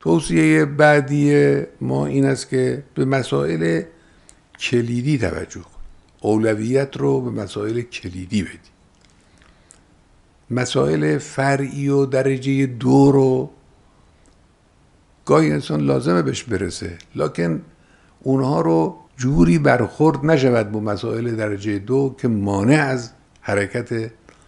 توصیه بعدی ما این است که به مسائل کلیدی توجه کن. اولویت رو به مسائل کلیدی بدی. مسائل فرعی و درجه 2 رو گاهی انسان لازمه بهش برسه، لکن اونها رو جوری برخورد نشود با مسائل درجه 2 که مانع از حرکت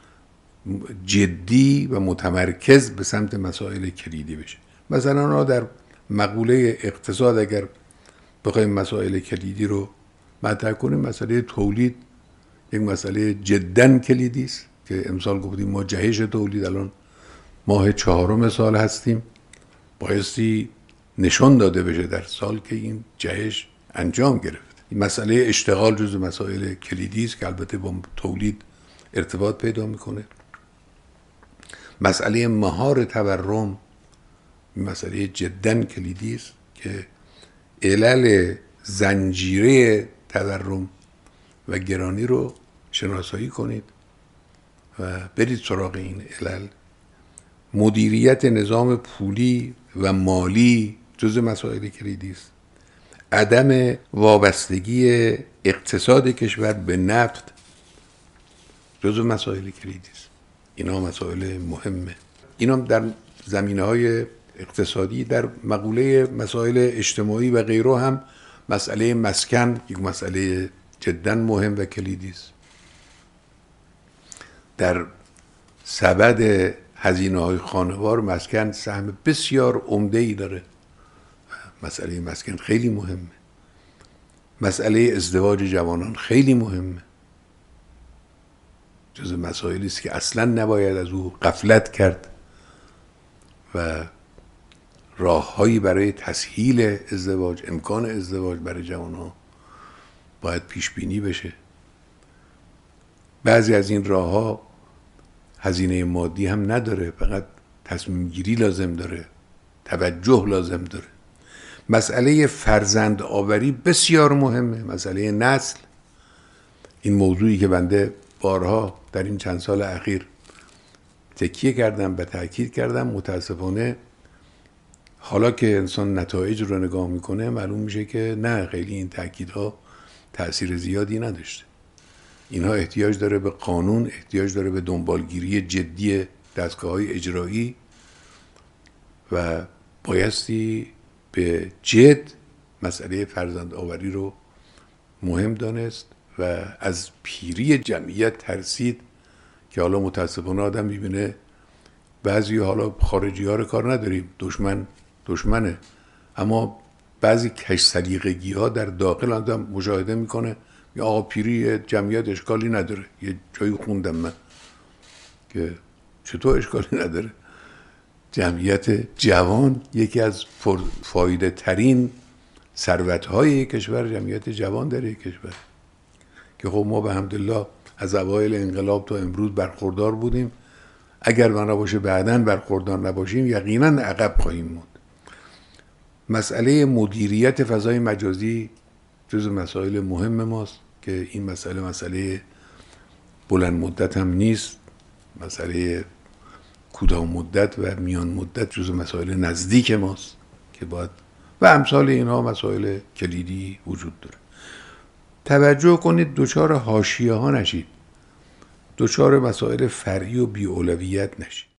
جدی و متمرکز به سمت مسائل کلیدی بشه. مثلا در مقوله اقتصاد اگر بخوایم مسائل کلیدی رو مطرح کنیم، مسئله تولید یک مسئله جداً کلیدی است که امسال گفتیم ما جهش تولید، الان ماه 4 سال هستیم، بایستی نشان داده بشه در سال که این جهش انجام گرفت. این مسئله اشتغال جزو مسائل کلیدی است که البته با تولید ارتباط پیدا میکنه. مسئله مهار تورم مسئله جداً کلیدی است که علل زنجیره تورم و گرانی رو شناسایی کنید و برید سراغ این علل. مدیریت نظام پولی و مالی جزء مسائل کلیدی است. عدم وابستگی اقتصاد کشور به نفت جزء مسائل کلیدی است. اینا مسائل مهمه. اینا در زمینه‌های اقتصادی. در مقوله مسائل اجتماعی و غیره هم مسئله مسکن یک مسئله جدا مهم و کلیدی است. در سبد هزینه‌های خانوار مسکن سهم بسیار عمده‌ای داره. مسئله مسکن خیلی مهمه. مسئله ازدواج جوانان خیلی مهمه. جزو مسائلی است که اصلا نباید از او غفلت کرد و راههایی برای تسهیل ازدواج، امکان ازدواج برای جوانان باید پیش بینی بشه. بعضی از این راهها هزینه مادی هم نداره، فقط تصمیم گیری لازم داره، توجه لازم داره. مسئله فرزند آوری بسیار مهمه. مسئله نسل، این موضوعی که بنده بارها در این چند سال اخیر تکیه کردم و تاکید کردم، متاسفانه حالا که انسان نتایج رو نگاه میکنه معلوم میشه که نه، خیلی این تاکیدها تأثیر زیادی نداشته. اینها احتیاج داره به قانون، احتیاج داره به دنبالگیری جدی دستگاه‌های اجرایی و بایستی به جد مسئله فرزند آوری رو مهم دانست و از پیری جمعیت ترسید که حالا متاسفانه آدم میبینه بعضی، حالا خارجی ها رو کار نداریم، دشمنه، اما بعضی کش سلیقگی ها در داخل آدم مشاهده میکنه یا آقا پیری جمعیت اشکالی نداره. یه جایی خوندم من که چطور اشکالی نداره؟ جمعیت جوان یکی از فایده ترین ثروت های کشور جمعیت جوان در یک کشور که خب ما به حمدالله از اوایل انقلاب تا امروز برخوردار بودیم. اگر بنا باشه بعداً برخوردار نباشیم یقیناً عقب خواهیم موند. مسئله مدیریت فضای مجازی جز مسائل مهم ماست که این مسئله بلند مدت هم نیست، مسئله کوتاه مدت و میان مدت جز مسائل نزدیک ماست که باید و امثال اینها مسائل کلیدی وجود داره. توجه کنید دچار حاشیه ها نشید، دچار مسائل فرعی و بی اولویت نشید.